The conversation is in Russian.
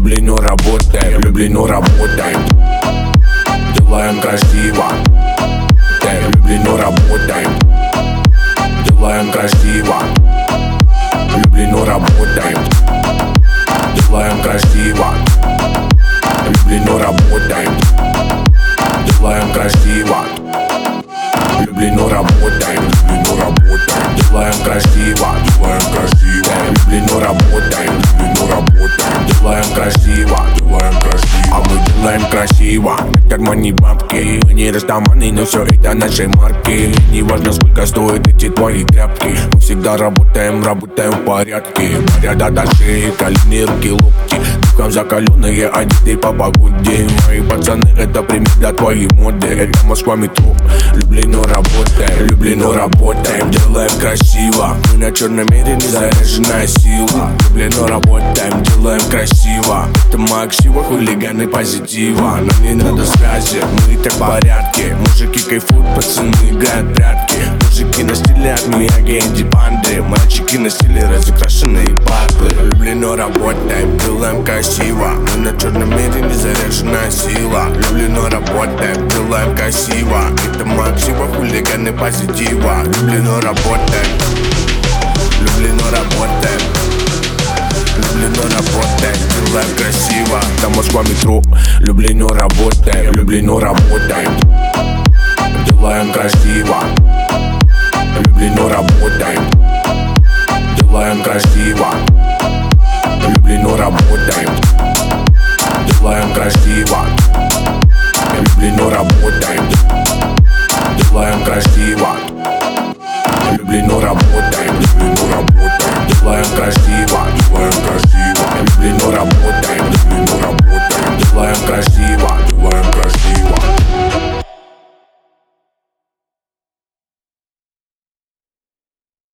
Люблено работаем, люблено работаем, делаем красиво. Люблено работаем, делаем красиво. Люблено работаем, делаем красиво. Люблено работаем, делаем красиво. Люблено работаем, делаем красиво, делаем красиво. Люблено работаем, делаем красиво, делаем красиво. А мы делаем красиво, в кармане бабки. Мы не растаманы, но все это наши марки. Неважно, сколько стоят эти твои тряпки. Мы всегда работаем в порядке. Порядок до шеи, колени, руки, локти. Духом закаленные, одетые по погоде. Мои пацаны, это пример для твоей моды. Это Москва, метро. Люблено работаем, делаем красиво. Мы на черном мере, заряженная сила. Люблено работаем, делаем красиво. Это моя ксива, хулиганы позитива. Нам не надо связи, мы так в порядке. Мужики кайфуют, пацаны играют прятки. Мужики на стиле от Мияги, Энди Банды. Мальчики на стиле разукрашенные бабы. Люблено работаем, делаем красиво. Мы на черном мере, заряженная сила. Люблено работаем, делаем красиво. Это моя ксива, хулиганы позитива. Люблено работаем, делаем красиво. Там Москва, метро. Люблено работаем, делаем красиво. Люблено работаем, делаем красиво. Люблено работаем, делаем красиво. Люблено работаем, делаем красиво. Люблено работаем, делаем красиво.